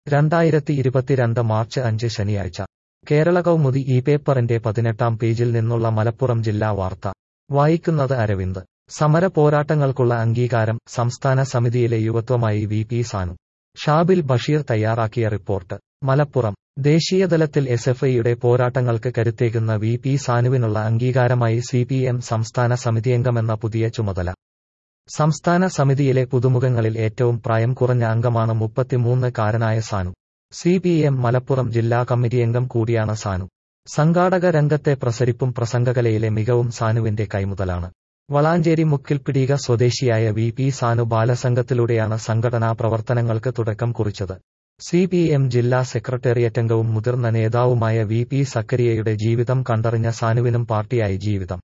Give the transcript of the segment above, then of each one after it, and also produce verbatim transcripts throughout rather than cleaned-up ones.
രണ്ടായിരത്തി ഇരുപത്തിരണ്ട് മാർച്ച് അഞ്ച് ശനിയാഴ്ച കേരള കൗമുദി ഈ പേപ്പറിന്റെ പതിനെട്ടാം പേജിൽ നിന്നുള്ള മലപ്പുറം ജില്ലാ വാർത്ത വായിക്കുന്നത് അരവിന്ദ്. സമര പോരാട്ടങ്ങൾക്കുള്ള അംഗീകാരം സംസ്ഥാന സമിതിയിലെ യുവത്വമായി വി പി സാനു. ഷാബിൽ ബഷീർ തയ്യാറാക്കിയ റിപ്പോർട്ട്. മലപ്പുറം. ദേശീയതലത്തിൽ എസ് എഫ് ഐയുടെ പോരാട്ടങ്ങൾക്ക് കരുത്തേകുന്ന വി പി സാനുവിനുള്ള അംഗീകാരമായി സി പി എം സംസ്ഥാന സമിതിയംഗമെന്ന പുതിയ ചുമതല. സംസ്ഥാന സമിതിയിലെ പുതുമുഖങ്ങളിൽ ഏറ്റവും പ്രായം കുറഞ്ഞ അംഗമാണ് മുപ്പത്തിമൂന്ന് കാരനായ സാനു. സി പി എം മലപ്പുറം ജില്ലാ കമ്മിറ്റിയംഗം കൂടിയാണ് സാനു. സംഘാടക രംഗത്തെ പ്രസരിപ്പും പ്രസംഗകലയിലെ മികവും സാനുവിന്റെ കൈമുതലാണ്. വളാഞ്ചേരി മുക്കിൽപിടിക സ്വദേശിയായ വി പി സാനു ബാലസംഘത്തിലൂടെയാണ് സംഘടനാ പ്രവർത്തനങ്ങൾക്ക് തുടക്കം കുറിച്ചത്. സി പി എം ജില്ലാ സെക്രട്ടേറിയറ്റംഗവും മുതിർന്ന നേതാവുമായ വി പി സക്കരിയയുടെ ജീവിതം കണ്ടറിഞ്ഞ സാനുവിനും പാർട്ടിയായി ജീവിതം.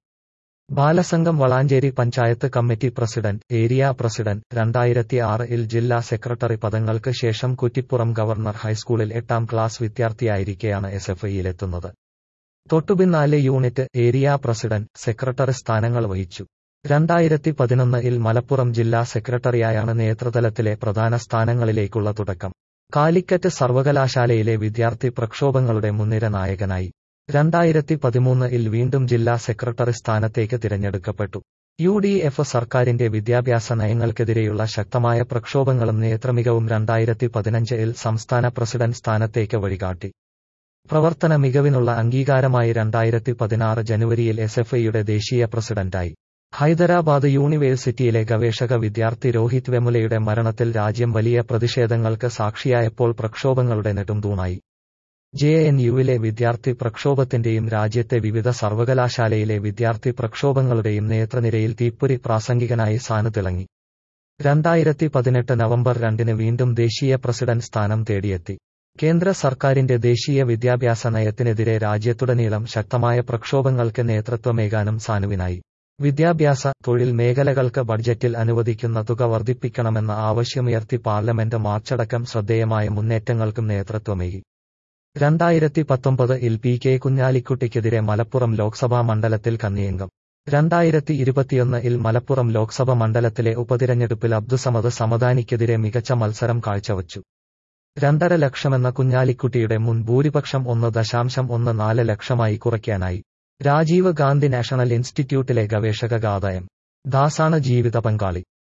ബാലസംഘം Valanchery panchayat committee president, area president, രണ്ടായിരത്തി ആറിൽ ജില്ലാ സെക്രട്ടറി പദങ്ങൾക്ക് ശേഷം കുറ്റിപ്പുറം ഗവർണർ ഹൈസ്കൂളിൽ എട്ടാം ക്ലാസ് വിദ്യാർത്ഥിയായിരിക്കെയാണ് എസ് എഫ് ഐയിലെത്തുന്നത്. തൊട്ടുപിന്നാലെ യൂണിറ്റ്, ഏരിയ പ്രസിഡന്റ്, സെക്രട്ടറി സ്ഥാനങ്ങൾ വഹിച്ചു. രണ്ടായിരത്തി പതിനൊന്നിൽ മലപ്പുറം ജില്ലാ സെക്രട്ടറിയായാണ് നേതൃതലത്തിലെ പ്രധാന സ്ഥാനങ്ങളിലേക്കുള്ള തുടക്കം. കാലിക്കറ്റ് സർവകലാശാലയിലെ വിദ്യാർത്ഥി പ്രക്ഷോഭങ്ങളുടെ മുൻനിര നായകനായി. രണ്ടായിരത്തി പതിമൂന്നിൽ വീണ്ടും ജില്ലാ സെക്രട്ടറി സ്ഥാനത്തേക്ക് തിരഞ്ഞെടുക്കപ്പെട്ടു. യു ഡി എഫ് സർക്കാരിന്റെ വിദ്യാഭ്യാസ നയങ്ങൾക്കെതിരെയുള്ള ശക്തമായ പ്രക്ഷോഭങ്ങളും നേതൃമികവും രണ്ടായിരത്തി പതിനഞ്ചിൽ സംസ്ഥാന പ്രസിഡന്റ് സ്ഥാനത്തേക്ക് വഴികാട്ടി. പ്രവർത്തന മികവിനുള്ള അംഗീകാരമായി രണ്ടായിരത്തി പതിനാറ് ജനുവരിയിൽ എസ് എഫ് ഐയുടെ ദേശീയ പ്രസിഡന്റായി. ഹൈദരാബാദ് യൂണിവേഴ്സിറ്റിയിലെ ഗവേഷക വിദ്യാർത്ഥി രോഹിത് വെമുലയുടെ മരണത്തിൽ രാജ്യം വലിയ പ്രതിഷേധങ്ങൾക്ക് സാക്ഷിയായപ്പോൾ പ്രക്ഷോഭങ്ങളുടെ നെടുംതൂണായി. ജെ എൻ യുവിലെ വിദ്യാർത്ഥി പ്രക്ഷോഭത്തിന്റെയും രാജ്യത്തെ വിവിധ സർവകലാശാലയിലെ വിദ്യാർത്ഥി പ്രക്ഷോഭങ്ങളുടെയും നേതൃനിരയിൽ തീപ്പൊരി പ്രാസംഗികനായി സാനു തിളങ്ങി. രണ്ടായിരത്തി പതിനെട്ട് നവംബർ രണ്ടിന് വീണ്ടും ദേശീയ പ്രസിഡന്റ് സ്ഥാനം തേടിയെത്തി. കേന്ദ്ര സർക്കാരിന്റെ ദേശീയ വിദ്യാഭ്യാസ നയത്തിനെതിരെ രാജ്യത്തുടനീളം ശക്തമായ പ്രക്ഷോഭങ്ങൾക്ക് നേതൃത്വമേകാനും സാനുവിനായി. വിദ്യാഭ്യാസ, തൊഴിൽ മേഖലകൾക്ക് ബഡ്ജറ്റിൽ അനുവദിക്കുന്ന തുക വർദ്ധിപ്പിക്കണമെന്ന ആവശ്യമുയർത്തി പാർലമെന്റ് മാർച്ചടക്കം ശ്രദ്ധേയമായ മുന്നേറ്റങ്ങൾക്കും നേതൃത്വമേകി. രണ്ടായിരത്തി പത്തൊമ്പതിൽ പി കെ കുഞ്ഞാലിക്കുട്ടിക്കെതിരെ മലപ്പുറം ലോക്സഭാ മണ്ഡലത്തിൽ കന്നിയംഗം. രണ്ടായിരത്തി ഇരുപത്തിയൊന്നിൽ മലപ്പുറം ലോക്സഭ മണ്ഡലത്തിലെ ഉപതിരഞ്ഞെടുപ്പിൽ അബ്ദുസമദ് സമദാനിക്കെതിരെ മികച്ച മത്സരം കാഴ്ചവച്ചു. രണ്ടര ലക്ഷമെന്ന കുഞ്ഞാലിക്കുട്ടിയുടെ മുൻ ഭൂരിപക്ഷം ഒന്ന് ദശാംശം ഒന്ന് നാല് ലക്ഷമായി കുറയ്ക്കാനായി. രാജീവ് ഗാന്ധി നാഷണൽ ഇൻസ്റ്റിറ്റ്യൂട്ടിലെ ഗവേഷക ഗാഥ എം. ദാസാണ് ജീവിത പങ്കാളി.